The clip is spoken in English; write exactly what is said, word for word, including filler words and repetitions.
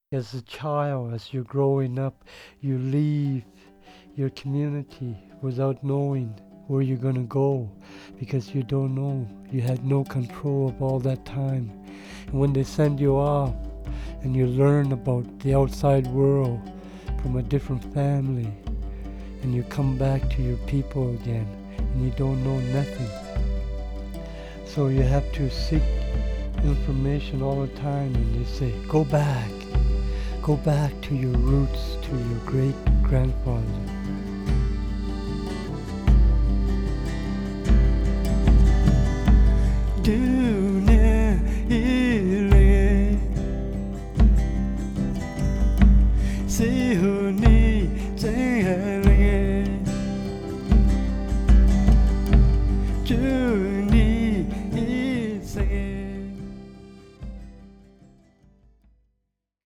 As a child, as you're growing up, you leave your community without knowing where you're going to go because you don't know. You had no control of all that time. And when they send you off and you learn about the outside world from a different family and you come back to your people again and you don't know nothing. So you have to seek information all the time and you say, go back. Go back to your roots, to your great-grandfather. Dune ile, sehune